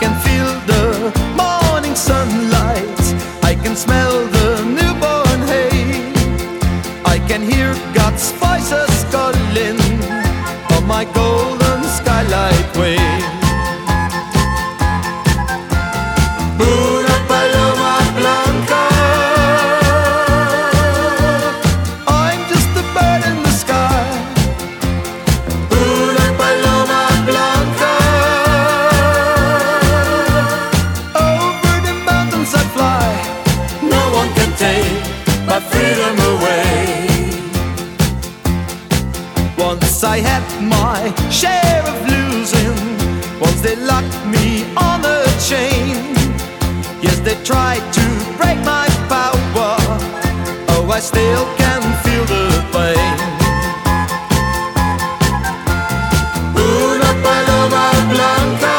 can feel the morning sunlight, I can smell the newborn hay, I can hear God's voices calling on my golden skylight way. Una paloma blanca, I'm just a bird in the sky. Una paloma blanca, over the mountains I fly. No one can take my freedom away. Once I had my share of losing, once they locked me on a chain. Yes, they tried to break my power, oh, I still can feel the pain. Una paloma blanca,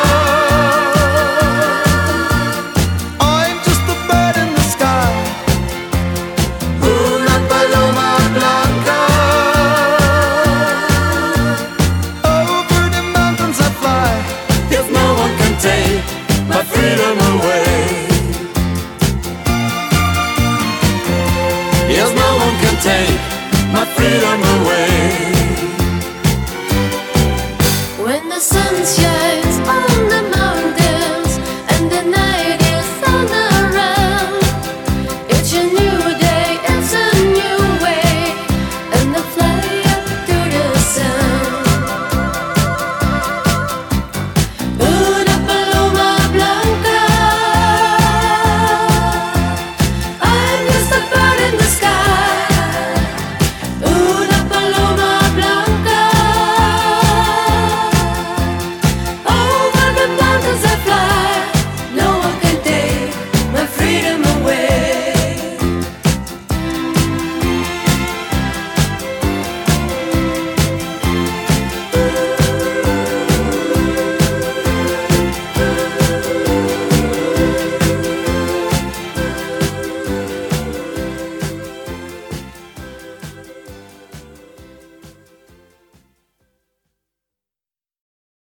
I'm just a bird in the sky. Una paloma blanca, over the mountains I fly. Yes, no one can take my freedom